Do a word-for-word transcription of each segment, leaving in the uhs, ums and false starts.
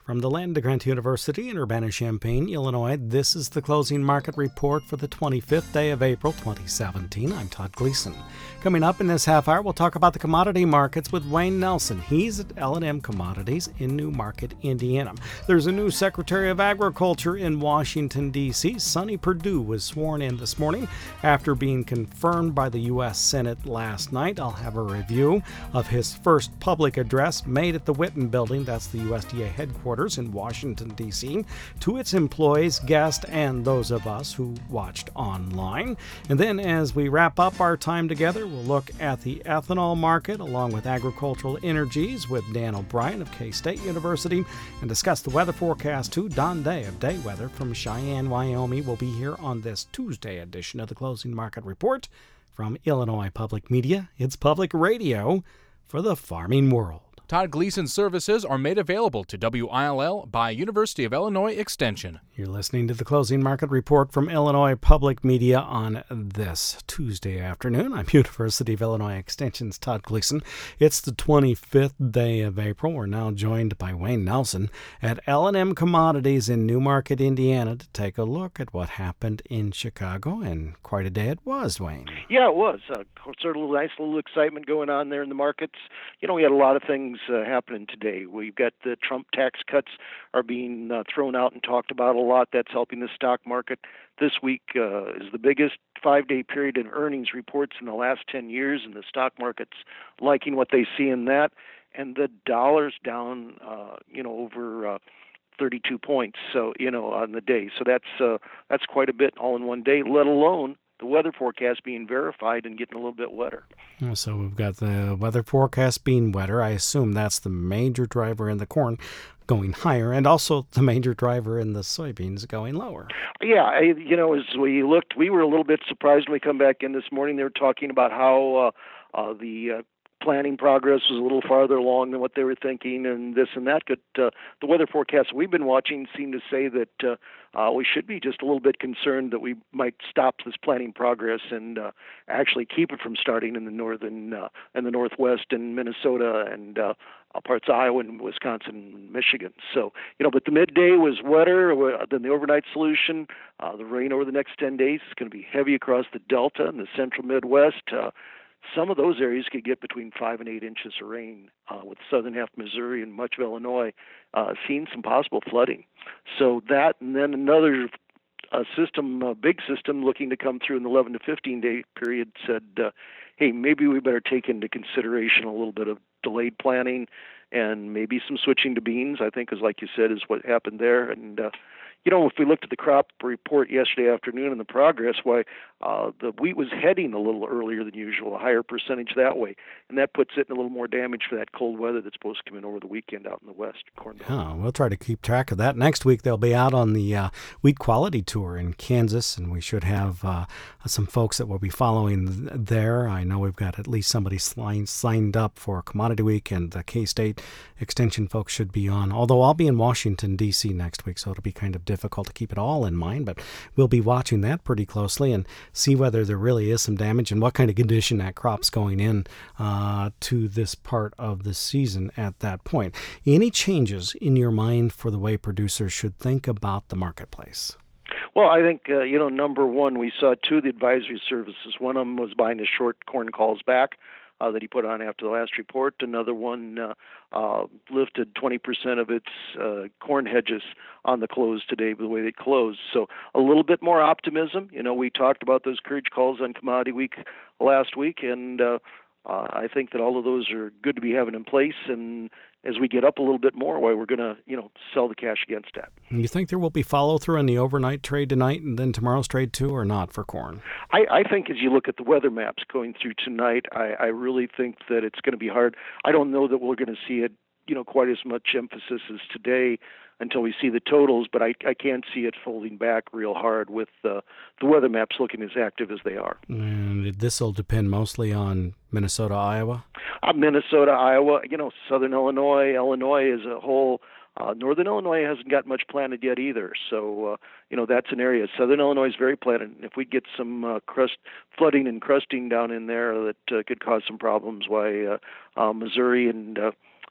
From the land grant University in Urbana-Champaign, Illinois, this is the closing market report for the twenty-fifth day of April, twenty seventeen. I'm Todd Gleason. Coming up in this half hour, we'll talk about the commodity markets with Wayne Nelson. He's at L and M Commodities in New Market, Indiana. There's a new Secretary of Agriculture in Washington, D C Sonny Perdue was sworn in this morning after being confirmed by the U S Senate last night. I'll have a review of his first public address made at the Whitten Building. That's the U S D A headquarters in Washington, D C, to its employees, guests, and those of us who watched online. And then as we wrap up our time together, we'll look at the ethanol market along with agricultural energies with Dan O'Brien of K-State University and discuss the weather forecast too. Don Day of Day Weather from Cheyenne, Wyoming will be here on this Tuesday edition of the Closing Market Report from Illinois Public Media. It's public radio for the farming world. Todd Gleason services are made available to W I L L by University of Illinois Extension. You're listening to the Closing Market Report from Illinois Public Media on this Tuesday afternoon. I'm University of Illinois Extension's Todd Gleason. It's the twenty-fifth day of April. We're now joined by Wayne Nelson at L and M Commodities in New Market, Indiana, to take a look at what happened in Chicago, and quite a day it was, Wayne. Yeah, it was. Uh, sort of a nice little excitement going on there in the markets. You know, we had a lot of things uh, happening today. We've got the Trump tax cuts are being uh, thrown out and talked about a lot. That's helping the stock market. This week uh, is the biggest five-day period in earnings reports in the last ten years, and the stock market's liking what they see in that. And the dollar's down, uh, you know, over uh, thirty-two points, so, you know, on the day. So that's uh, that's quite a bit all in one day, let alone the weather forecast being verified and getting a little bit wetter. So we've got the weather forecast being wetter. I assume that's the major driver in the corn going higher, and also the major driver in the soybeans going lower. Yeah, I, you know, as we looked, we were a little bit surprised when we come back in this morning. They were talking about how uh, uh, the uh, planning progress was a little farther along than what they were thinking, and this and that. But uh, the weather forecasts we've been watching seem to say that uh, uh, we should be just a little bit concerned that we might stop this planning progress and uh, actually keep it from starting in the northern, uh, in the northwest, and Minnesota, and uh, parts of Iowa and Wisconsin and Michigan. So, you know, but the midday was wetter than the overnight solution. Uh, the rain over the next ten days is going to be heavy across the Delta and the central Midwest. Uh, Some of those areas could get between five and eight inches of rain, uh, with southern half Missouri and much of Illinois uh, seeing some possible flooding. So that, and then another uh, system, a big system looking to come through in the eleven to fifteen day period said, uh, hey, maybe we better take into consideration a little bit of delayed planning and maybe some switching to beans, I think, is like you said, is what happened there. And, uh, you know, if we looked at the crop report yesterday afternoon and the progress, why uh, the wheat was heading a little earlier than usual, a higher percentage that way, and that puts it in a little more damage for that cold weather that's supposed to come in over the weekend out in the west. Corn Belt. Yeah, we'll try to keep track of that. Next week they'll be out on the uh, wheat quality tour in Kansas, and we should have uh, some folks that will be following there. I know we've got at least somebody signed, signed up for Commodity Week, and the K-State Extension folks should be on, although I'll be in Washington, D C next week, so it'll be kind of difficult to keep it all in mind, but we'll be watching that pretty closely and see whether there really is some damage and what kind of condition that crop's going in uh, to this part of the season at that point. Any changes in your mind for the way producers should think about the marketplace? Well, I think, uh, you know, number one, we saw two of the advisory services. One of them was buying the short corn calls back uh, that he put on after the last report. Another one uh, uh, lifted twenty percent of its uh, corn hedges on the close today, the way they closed. So a little bit more optimism. You know, we talked about those courage calls on Commodity Week last week, and uh, uh, I think that all of those are good to be having in place. And as we get up a little bit more, why we're going to, you know, sell the cash against that. You think there will be follow-through on the overnight trade tonight and then tomorrow's trade too, or not for corn? I, I think as you look at the weather maps going through tonight, I, I really think that it's going to be hard. I don't know that we're going to see it, you know, quite as much emphasis as today until we see the totals, but I, I can't see it folding back real hard with uh, the weather maps looking as active as they are. And this will depend mostly on Minnesota, Iowa? Uh, Minnesota, Iowa, you know, southern Illinois, Illinois as a whole. Uh, northern Illinois hasn't got much planted yet either, so, uh, you know, that's an area. Southern Illinois is very planted. If we get some uh, crust flooding and crusting down in there, that uh, could cause some problems. Why uh, uh, Missouri and uh,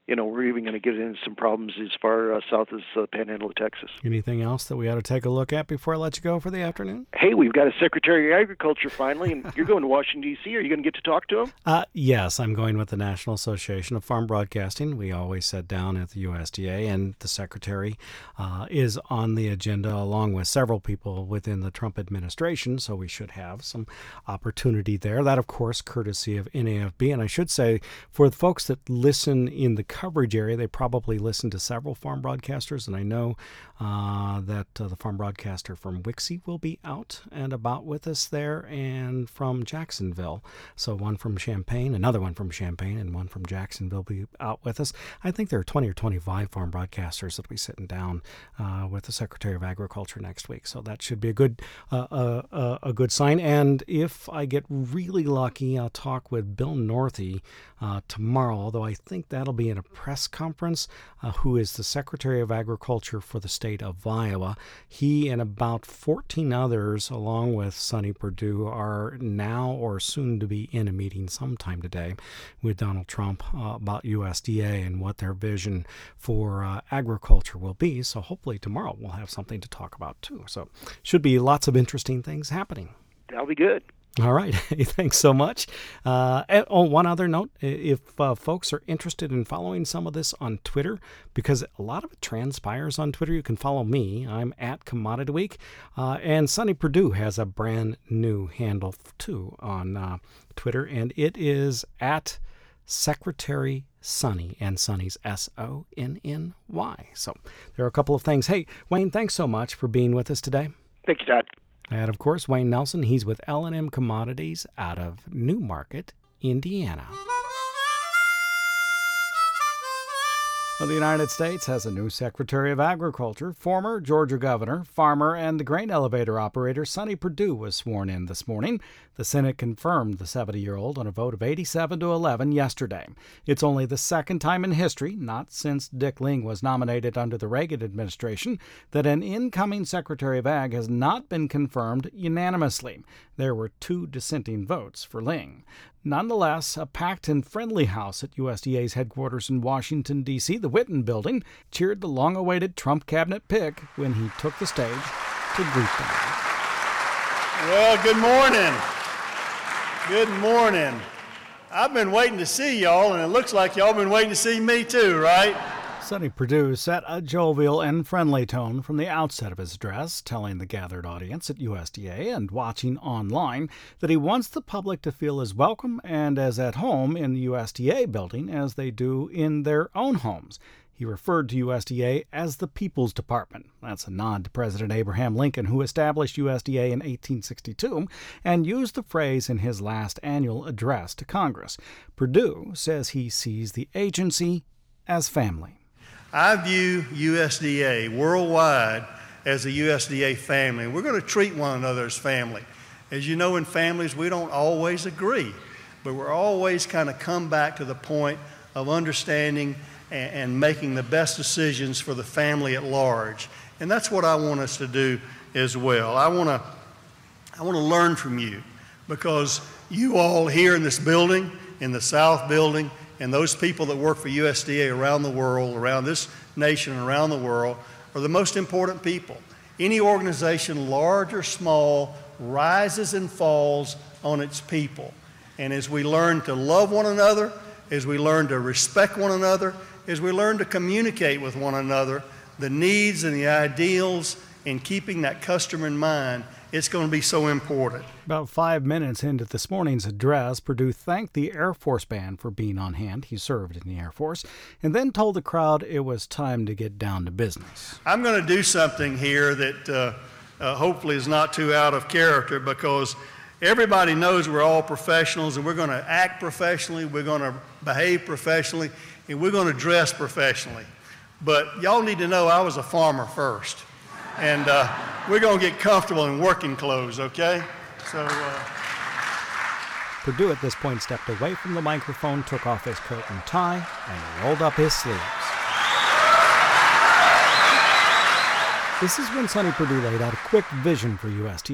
you know, we're even going to get into some problems as far uh, south as uh, Panhandle of Texas. Anything else that we ought to take a look at before I let you go for the afternoon? Hey, we've got a Secretary of Agriculture finally, and you're going to Washington, D C Are you going to get to talk to him? Uh, yes, I'm going with the National Association of Farm Broadcasting. We always sit down at the U S D A, and the Secretary uh, is on the agenda along with several people within the Trump administration, so we should have some opportunity there. That, of course, courtesy of N A F B. And I should say, for the folks that listen in the coverage area, they probably listen to several farm broadcasters, and I know uh, that uh, the farm broadcaster from Wixie will be out and about with us there, and from Jacksonville. So one from Champaign, another one from Champaign, and one from Jacksonville will be out with us. I think there are twenty or twenty-five farm broadcasters that will be sitting down uh, with the Secretary of Agriculture next week. So that should be a good uh, uh, uh, a good sign. And if I get really lucky, I'll talk with Bill Northey uh, tomorrow, although I think that'll be in a press conference, uh, who is the Secretary of Agriculture for the state of Iowa. He and about fourteen others, along with Sonny Perdue, are now or soon to be in a meeting sometime today with Donald Trump uh, about U S D A and what their vision for uh, agriculture will be. So hopefully tomorrow we'll have something to talk about too. So should be lots of interesting things happening. That'll be good. All right. Thanks so much. Uh, and, oh, one other note. If uh, folks are interested in following some of this on Twitter, because a lot of it transpires on Twitter, you can follow me. I'm at Commodity Week. Uh, and Sonny Perdue has a brand new handle, too, on uh, Twitter, and it is at Secretary Sonny, and Sonny's S O N N Y. So there are a couple of things. Hey, Wayne, thanks so much for being with us today. Thank you, Todd. And, of course, Wayne Nelson. He's with L and M Commodities out of Newmarket, Indiana. Well, the United States has a new Secretary of Agriculture. Former Georgia governor, farmer, and grain elevator operator Sonny Perdue was sworn in this morning. The Senate confirmed the seventy-year-old on a vote of eighty-seven to eleven yesterday. It's only the second time in history, not since Dick Ling was nominated under the Reagan administration, that an incoming Secretary of Ag has not been confirmed unanimously. There were two dissenting votes for Ling. Nonetheless, a packed and friendly house at U S D A's headquarters in Washington, D C, the Whitten Building, cheered the long-awaited Trump cabinet pick when he took the stage to greet them. Well, good morning. Good morning. I've been waiting to see y'all, and it looks like y'all been waiting to see me too, right? Sonny Perdue set a jovial and friendly tone from the outset of his address, telling the gathered audience at U S D A and watching online that he wants the public to feel as welcome and as at home in the U S D A building as they do in their own homes. He referred to U S D A as the People's Department. That's a nod to President Abraham Lincoln, who established U S D A in eighteen sixty-two and used the phrase in his last annual address to Congress. Perdue says he sees the agency as family. I view U S D A worldwide as a U S D A family. We're going to treat one another as family. As you know, in families, we don't always agree, but we're always kind of come back to the point of understanding and, and making the best decisions for the family at large. And that's what I want us to do as well. I want to I want to learn from you, because you all here in this building, in the South Building, and those people that work for U S D A around the world, around this nation and around the world, are the most important people. Any organization, large or small, rises and falls on its people. And as we learn to love one another, as we learn to respect one another, as we learn to communicate with one another, the needs and the ideals, and keeping that customer in mind, it's going to be so important. About five minutes into this morning's address, Perdue thanked the Air Force Band for being on hand. He served in the Air Force, and then told the crowd it was time to get down to business. I'm going to do something here that uh, uh, hopefully is not too out of character, because everybody knows we're all professionals, and we're going to act professionally, we're going to behave professionally, and we're going to dress professionally. But y'all need to know I was a farmer first. And uh, we're going to get comfortable in working clothes, okay? So, uh... Perdue at this point stepped away from the microphone, took off his coat and tie, and rolled up his sleeves. This is when Sonny Perdue laid out a quick vision for U S D A.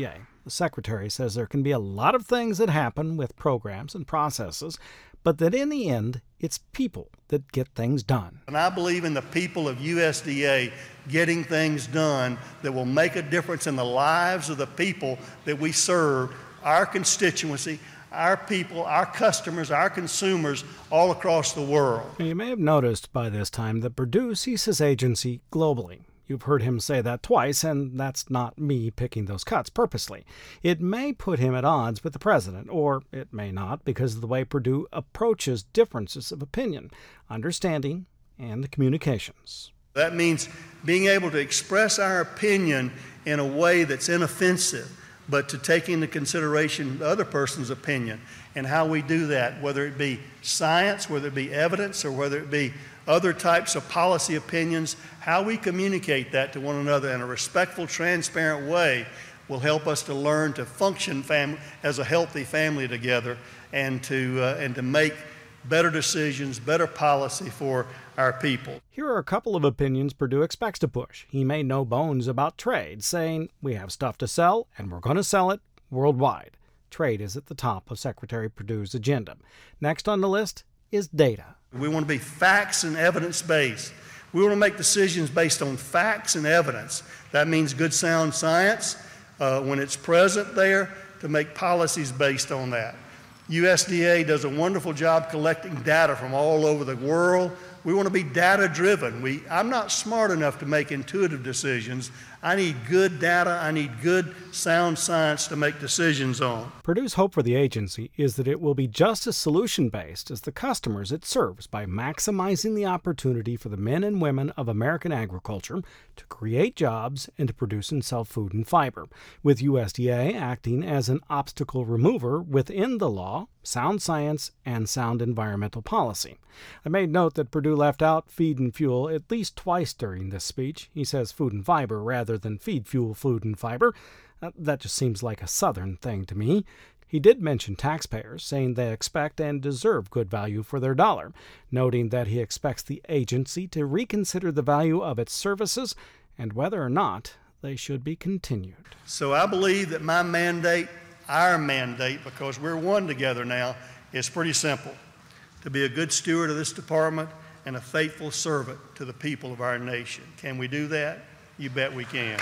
The secretary says there can be a lot of things that happen with programs and processes, but that in the end, it's people that get things done. And I believe in the people of U S D A getting things done that will make a difference in the lives of the people that we serve, our constituency, our people, our customers, our consumers all across the world. You may have noticed by this time that Perdue sees his agency globally. You've heard him say that twice, and that's not me picking those cuts purposely. It may put him at odds with the president, or it may not, because of the way Perdue approaches differences of opinion, understanding, and the communications. That means being able to express our opinion in a way that's inoffensive, but to take into consideration the other person's opinion, and how we do that, whether it be science, whether it be evidence, or whether it be other types of policy opinions, how we communicate that to one another in a respectful, transparent way will help us to learn to function fam- as a healthy family together, and to uh, and to make better decisions, better policy for our people. Here are a couple of opinions Perdue expects to push. He made no bones about trade, saying, "We have stuff to sell, and we're going to sell it worldwide." Trade is at the top of Secretary Perdue's agenda. Next on the list is data. We want to be facts and evidence-based. We want to make decisions based on facts and evidence. That means good, sound science, uh, when it's present there, to make policies based on that. U S D A does a wonderful job collecting data from all over the world. We want to be data-driven. We, I'm not smart enough to make intuitive decisions. I need good data. I need good, sound science to make decisions on. Perdue's hope for the agency is that it will be just as solution-based as the customers it serves by maximizing the opportunity for the men and women of American agriculture to create jobs and to produce and sell food and fiber, with U S D A acting as an obstacle remover within the law, sound science, and sound environmental policy. I made note that Perdue left out feed and fuel at least twice during this speech. He says food and fiber rather than feed, fuel, food, and fiber. Uh, that just seems like a Southern thing to me. He did mention taxpayers, saying they expect and deserve good value for their dollar, noting that he expects the agency to reconsider the value of its services and whether or not they should be continued. So I believe that my mandate, our mandate, because we're one together now, is pretty simple: to be a good steward of this department and a faithful servant to the people of our nation. Can we do that? You bet we can.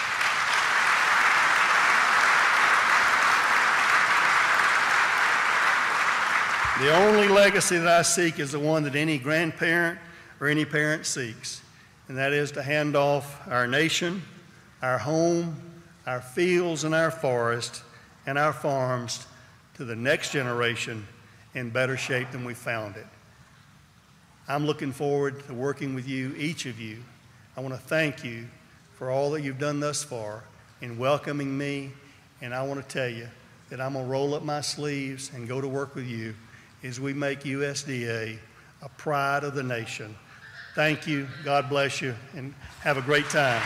The only legacy that I seek is the one that any grandparent or any parent seeks, and that is to hand off our nation, our home, our fields and our forests, and our farms to the next generation in better shape than we found it. I'm looking forward to working with you, each of you. I want to thank you for all that you've done thus far in welcoming me, and I want to tell you that I'm going to roll up my sleeves and go to work with you as we make U S D A a pride of the nation. Thank you, God bless you, and have a great time.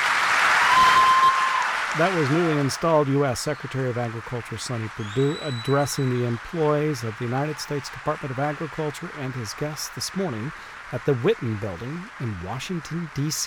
That was newly installed U S Secretary of Agriculture Sonny Perdue addressing the employees of the United States Department of Agriculture and his guests this morning at the Whitten Building in Washington, D C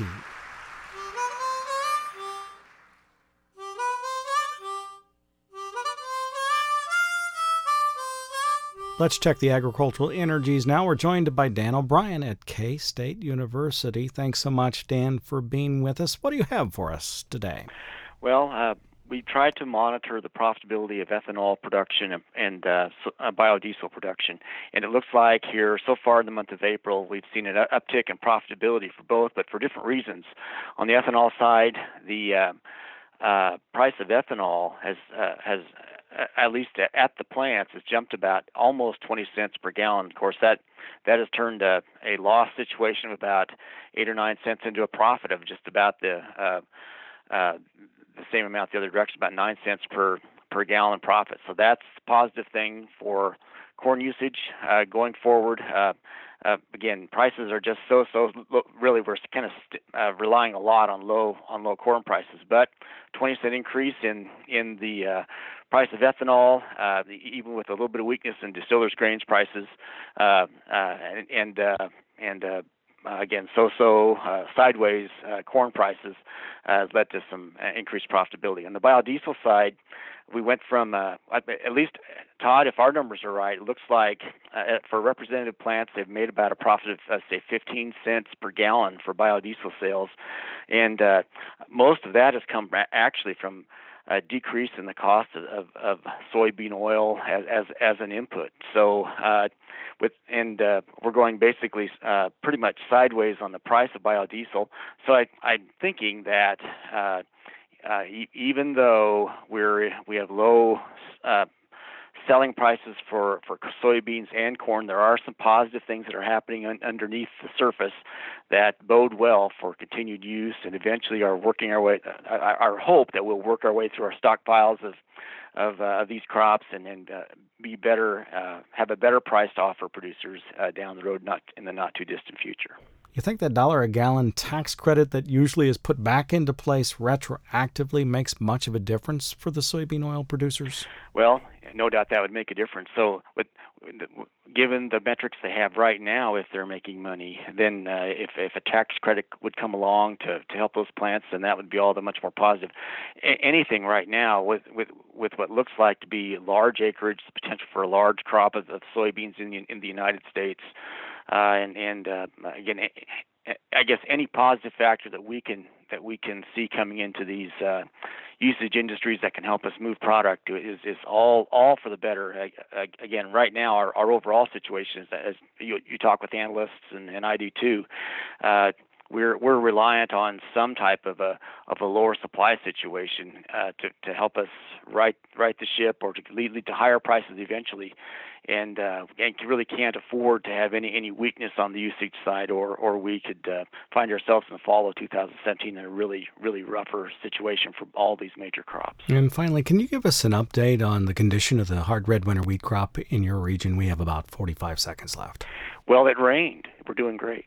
Let's check the agricultural energies now. We're joined by Dan O'Brien at K-State University. Thanks so much, Dan, for being with us. What do you have for us today? Well, uh, we try to monitor the profitability of ethanol production and, and uh, so, uh, biodiesel production. And it looks like here, so far in the month of April, we've seen an uptick in profitability for both, but for different reasons. On the ethanol side, the uh, uh, price of ethanol has uh, has at least at the plants, has jumped about almost twenty cents per gallon. Of course, that that has turned a, a loss situation of about eight or nine cents into a profit of just about the uh, uh, the same amount the other direction, about nine cents per per gallon profit. So that's a positive thing for corn usage uh, going forward. Uh, uh, again, prices are just so so. Really, we're kind of st- uh, relying a lot on low on low corn prices, but twenty cent increase in in the uh, price of ethanol, uh, even with a little bit of weakness in distillers' grains prices, uh, uh, and and uh, and uh, again, so-so uh, sideways uh, corn prices uh, has led to some uh, increased profitability. On the biodiesel side, we went from, uh, at least, Todd, if our numbers are right, it looks like uh, for representative plants, they've made about a profit of, uh, say, fifteen cents per gallon for biodiesel sales. And uh, most of that has come actually from a decrease in the cost of, of, of soybean oil as, as as an input. So, uh, with and uh, we're going basically uh, pretty much sideways on the price of biodiesel. So I, I'm thinking that uh, uh, e- even though we're we have low uh, selling prices for, for soybeans and corn, there are some positive things that are happening un- underneath the surface that bode well for continued use, and eventually are working our way. Uh, our hope that we'll work our way through our stockpiles of of uh, these crops and and uh, be better, uh, have a better price to offer producers uh, down the road, not in the not too distant future. You think that dollar a gallon tax credit that usually is put back into place retroactively makes much of a difference for the soybean oil producers? Well, no doubt that would make a difference. So, with, given the metrics they have right now, if they're making money, then uh, if if a tax credit would come along to, to help those plants, then that would be all the much more positive. A- anything right now with, with with what looks like to be large acreage, the potential for a large crop of, of soybeans in the, in the United States, uh, and and uh, again, I guess any positive factor that we can that we can see coming into these uh, usage industries that can help us move product is is all all for the better. Uh, again, right now our, our overall situation is that, as you, you talk with analysts and, and I do too, uh, we're we're reliant on some type of a of a lower supply situation uh, to to help us right right the ship or to lead, lead to higher prices eventually, and uh, and really can't afford to have any, any weakness on the usage side, or or we could uh, find ourselves in the fall of two thousand seventeen in a really really rougher situation for all these major crops. And finally, can you give us an update on the condition of the hard red winter wheat crop in your region? We have about forty-five seconds left. Well, it rained. We're doing great.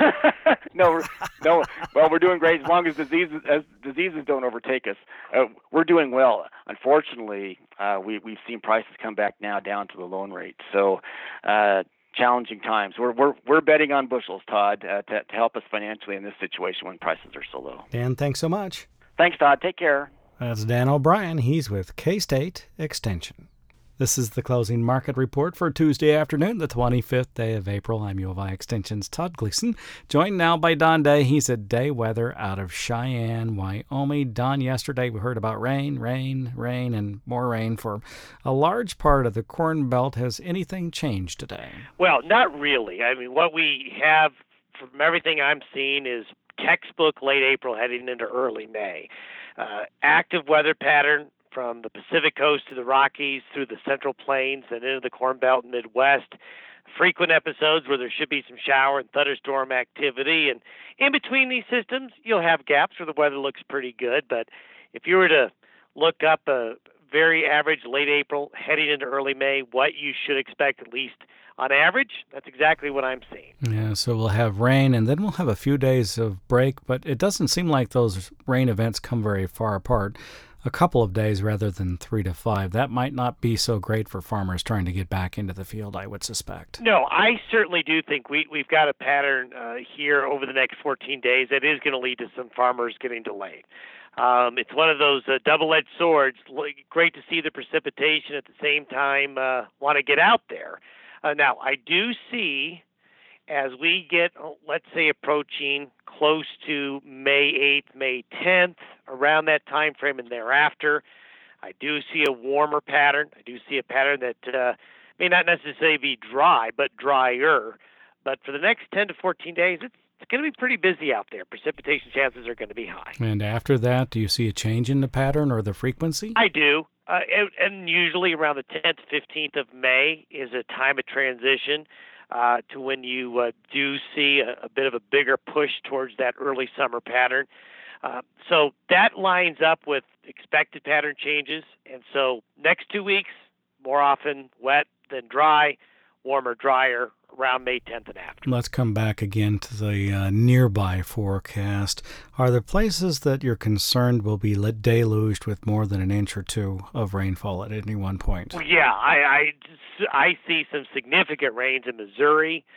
no, we're, no. Well, we're doing great as long as diseases as diseases don't overtake us. Uh, we're doing well. Unfortunately, uh, we we've seen prices come back now down to the loan rate. So, uh, challenging times. We're we're we're betting on bushels, Todd, uh, to to help us financially in this situation when prices are so low. Dan, thanks so much. Thanks, Todd. Take care. That's Dan O'Brien. He's with K-State Extension. This is the closing market report for Tuesday afternoon, the twenty-fifth day of April. I'm U of I Extension's Todd Gleason, joined now by Don Day. He's at Day Weather out of Cheyenne, Wyoming. Don, yesterday we heard about rain, rain, rain, and more rain for a large part of the Corn Belt. Has anything changed today? Well, not really. I mean, what we have from everything I'm seeing is textbook late April heading into early May. Uh, active weather pattern from the Pacific Coast to the Rockies through the Central Plains and into the Corn Belt and Midwest. Frequent episodes where there should be some shower and thunderstorm activity. And in between these systems, you'll have gaps where the weather looks pretty good. But if you were to look up a very average late April heading into early May, what you should expect at least on average, that's exactly what I'm seeing. Yeah, so we'll have rain, and then we'll have a few days of break, but it doesn't seem like those rain events come very far apart. A couple of days rather than three to five. That might not be so great for farmers trying to get back into the field, I would suspect. No, I certainly do think we, we've got a pattern uh, here over the next fourteen days that is going to lead to some farmers getting delayed. Um, it's one of those uh, double-edged swords. Great to see the precipitation, at the same time uh, want to get out there. Uh, now, I do see as we get, let's say, approaching close to May eighth, May tenth, around that time frame and thereafter, I do see a warmer pattern. I do see a pattern that uh, may not necessarily be dry, but drier. But for the next ten to fourteen days, it's, it's going to be pretty busy out there. Precipitation chances are going to be high. And after that, do you see a change in the pattern or the frequency? I do. Uh, and, and usually around the tenth, fifteenth of May is a time of transition. Uh, to when you uh, do see a, a bit of a bigger push towards that early summer pattern. Uh, so that lines up with expected pattern changes. And so next two weeks, more often wet than dry, warmer, drier, around May tenth and after. Let's come back again to the uh, nearby forecast. Are there places that you're concerned will be deluged with more than an inch or two of rainfall at any one point? Well, yeah, I, I, I see some significant rains in Missouri,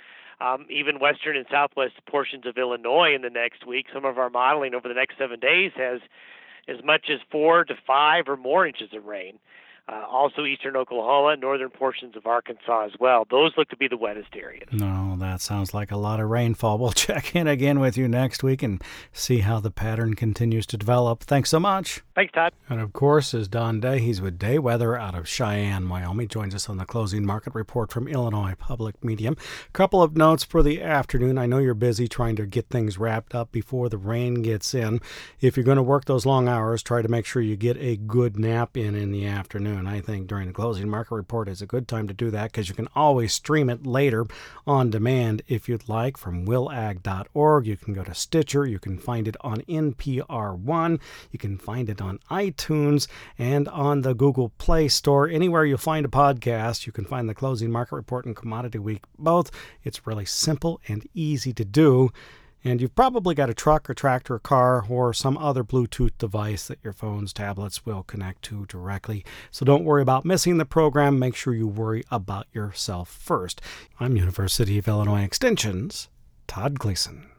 um, even western and southwest portions of Illinois in the next week. Some of our modeling over the next seven days has as much as four to five or more inches of rain. Uh, also eastern Oklahoma, northern portions of Arkansas as well. Those look to be the wettest areas. No, that sounds like a lot of rainfall. We'll check in again with you next week and see how the pattern continues to develop. Thanks so much. Thanks, Todd. And of course, is Don Day. He's with Day Weather out of Cheyenne, Wyoming. Joins us on the Closing Market Report from Illinois Public Medium. A couple of notes for the afternoon. I know you're busy trying to get things wrapped up before the rain gets in. If you're going to work those long hours, try to make sure you get a good nap in in the afternoon. I think during the Closing Market Report is a good time to do that because you can always stream it later on demand if you'd like from will ag dot org. You can go to Stitcher. You can find it on N P R one. You can find it on iTunes and on the Google Play Store. Anywhere you find a podcast, you can find the Closing Market Report and Commodity Week both. It's really simple and easy to do. And you've probably got a truck or tractor or car or some other Bluetooth device that your phones, tablets will connect to directly. So don't worry about missing the program. Make sure you worry about yourself first. I'm University of Illinois Extension's Todd Gleason.